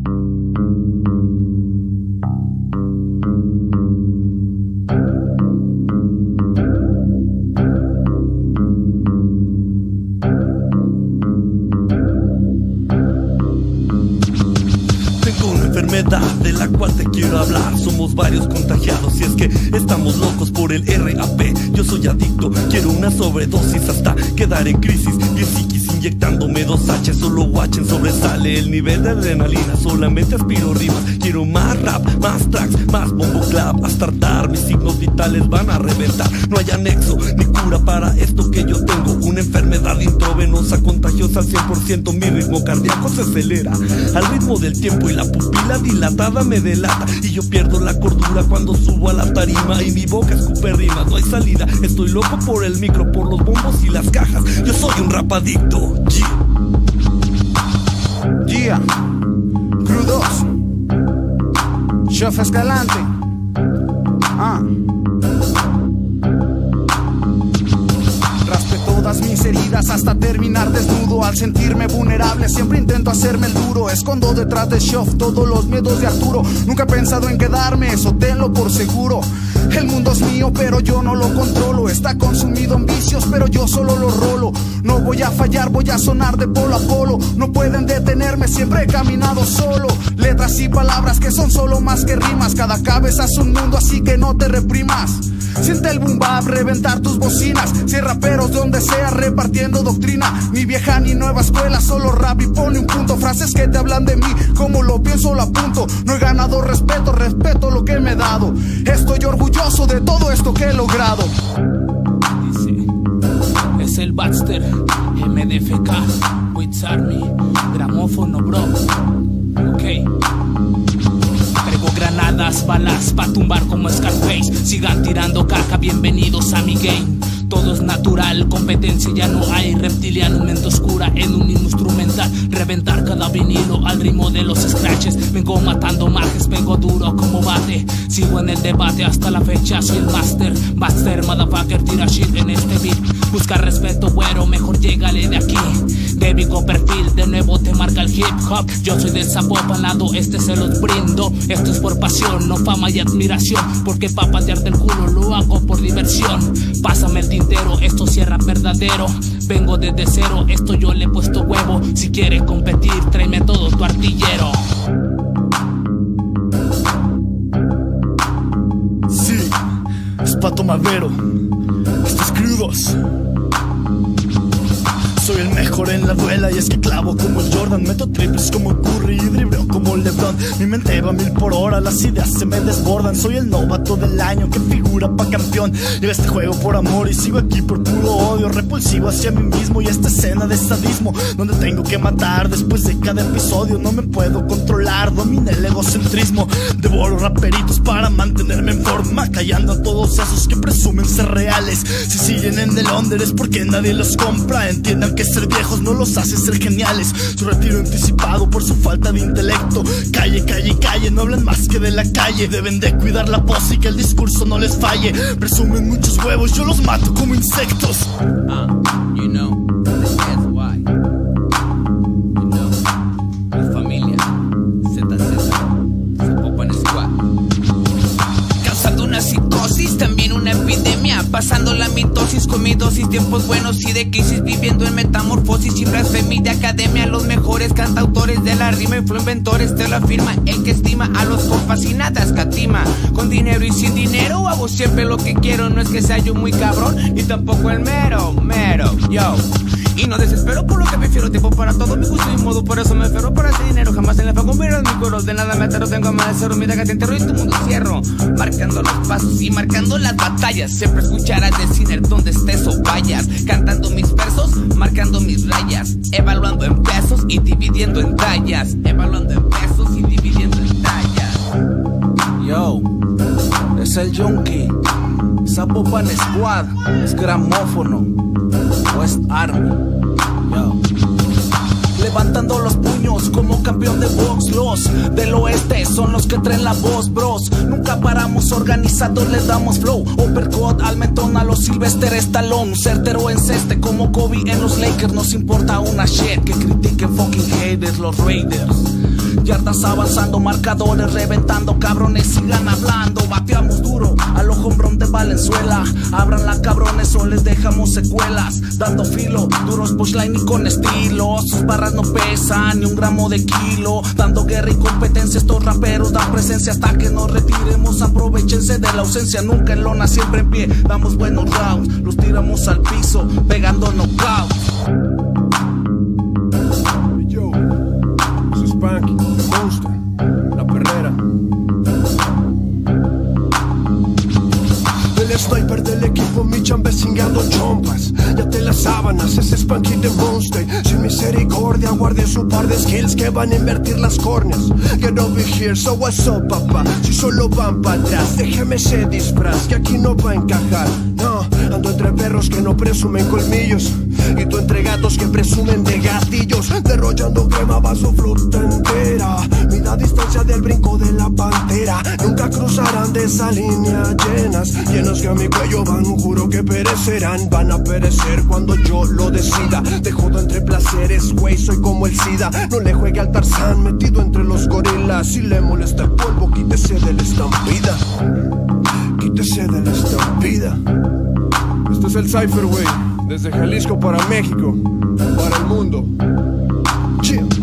De la cual te quiero hablar. Somos varios contagiados y es que estamos locos por el RAP. Yo soy adicto, quiero una sobredosis hasta quedar en crisis. 10 psiquis inyectándome 2H, solo watchen sobresale el nivel de adrenalina. Solamente aspiro rimas, quiero más rap, más tracks, más bombo clap hasta hartar. Mis signos vitales van a reventar. No hay anexo ni cura para esto que yo tengo. Una enfermedad intravenosa contagiosa al 100%. Mi ritmo cardíaco se acelera al ritmo del tiempo y la pupila dilatada me delata. Y yo pierdo la cordura cuando subo a la tarima y mi boca escupe rimas. No hay salida, estoy loco por el micro, por los bombos y las cajas. Yo soy un rap adicto. Yeah. Crudos. Chef Escalante. Raspe todas mis heridas hasta terminar desnudo. Al sentirme vulnerable siempre intento hacerme el duro. Escondo detrás de Chef todos los miedos de Arturo. Nunca he pensado en quedarme, eso tenlo por seguro. El mundo es mío pero yo no lo controlo. Está consumido en vicios pero yo solo lo rolo. No voy a fallar, voy a sonar de polo a polo. No pueden detenerme, siempre he caminado solo. Letras y palabras que son solo más que rimas. Cada cabeza es un mundo así que no te reprimas. Siente el boom bap, reventar tus bocinas. Si hay raperos donde sea repartiendo doctrina. Ni vieja ni nueva escuela, solo rap y pone un punto. Frases que te hablan de mí, como lo pienso lo apunto. No he ganado respeto, respeto lo que me he dado. Estoy orgulloso de todo esto que he logrado. Dice, es el Baxter, MDFK, Wits Army, gramófono bro. Ok. Traigo granadas, balas pa' tumbar como Scarface. Sigan tirando caca, bienvenidos a mi game. Todo es natural, competencia ya no hay. Reptiliano, mente oscura en un instrumental. Reventar cada vinilo al ritmo de los scratches. Vengo matando mages, vengo duro como bate. Sigo en el debate hasta la fecha, soy el master. Master, motherfucker, tira shit en este beat. Busca respeto, güero, mejor llégale de aquí. Débico perfil, de nuevo te marca el hip hop. Yo soy de Zapopan, lado este se los brindo. Esto es por pasión, no fama y admiración. Porque pa' patearte el culo lo hago por diversión. Pásame el tintero, esto cierra verdadero. Vengo desde cero, esto yo le he puesto huevo. Si quieres competir, tráeme todo tu artillero. Sí, es Pato Madero. Estos Crudos. Soy el mejor en la duela y es que clavo como el Jordan. Meto triples como Curry y dribleo como LeBron. Mi mente va a 1000 por hora, las ideas se me desbordan. Soy el novato del año que figura pa' campeón. Llevo este juego por amor y sigo aquí por puro odio. Repulsivo hacia mí mismo y esta escena de sadismo donde tengo que matar después de cada episodio. No me puedo controlar, domina el egocentrismo. Devoro raperitos para mantenerme en forma, callando a todos esos que presumen ser reales. Si siguen en el under es porque nadie los compra. Entiendan que ser viejos no los hace ser geniales. Su retiro anticipado por su falta de intelecto. Calle, calle, calle, no hablan más que de la calle. Deben de cuidar la pose y que el discurso no les falle. Presumen muchos huevos, yo los mato como insectos. You know, that's why. You know, mi familia, ZZ, Zapopan Squad. Causando una psicosis, también una epidemia. Pasando la mitosis con mi dosis, tiempos buenos y de crisis, viviendo en metamorfosis y blasfemia de academia. Los mejores cantautores de la rima y flow inventores te lo afirma. El que estima a los compas y nada escatima. Con dinero y sin dinero hago siempre lo que quiero. No es que sea yo muy cabrón, ni tampoco el mero, yo. Y no desespero por lo que prefiero, tiempo para todo mi gusto y modo. Por eso me ferro por ese dinero, jamás en la fago miras mi coro. De nada me atero, tengo más de cero, mi daga te entero y tu mundo cierro. Marcando los pasos y marcando las batallas. Siempre escucharás decir donde estés o vayas. Cantando mis versos, marcando mis rayas. Evaluando en pesos y dividiendo en tallas. Evaluando en pesos y dividiendo en tallas. Yo, es el Junkie, Zapopan Squad, es gramófono, West Army. Yo. Levantando los puños como campeón de box. Los del oeste son los que traen la voz, bros. Nunca paramos organizados, les damos flow. Uppercut al mentón a los Sylvester Stallone. Certero en ceste como Kobe en los Lakers. Nos importa una shit que critiquen fucking haters, los Raiders. Yardas avanzando, marcadores reventando, cabrones sigan hablando. Bateamos duro a lo hombrón de Valenzuela. Abran la cabrones o les dejamos secuelas. Dando filo, duros pushline y con estilo. Sus barras no pesan ni un gramo de kilo. Dando guerra y competencia, estos raperos dan presencia hasta que nos retiremos. Aprovechense de la ausencia, nunca en lona, siempre en pie. Damos buenos rounds, los tiramos al piso, pegando knockout. Yo, this is Spanky, the monster, la perrera. El sniper del equipo, mi chamba cingando chompas. Ya te las sábanas, ese Spanky the monster. Sin misericordia, guarde su par de skills que van a invertir las córneas. Get over here, so what's up, papá? Si solo van para atrás, déjeme ese disfraz que aquí no va a encajar. No, ando entre perros que no presumen colmillos y tú entre gatos que presumen de gatillos. Derrollando crema, vaso fruta entera. Mida distancia del brinco de la pantera. Nunca cruzarán de esa línea llenas que a mi cuello van, juro que perecerán. Van a perecer cuando yo lo decida. Te jodo entre placeres, güey, soy como el SIDA. No le juegue al Tarzán metido entre los gorilas. Si le molesta el polvo, quítese de la estampida. Quítese de la estampida. Este es el Cypher, güey. Desde Jalisco para México, para el mundo. Chill.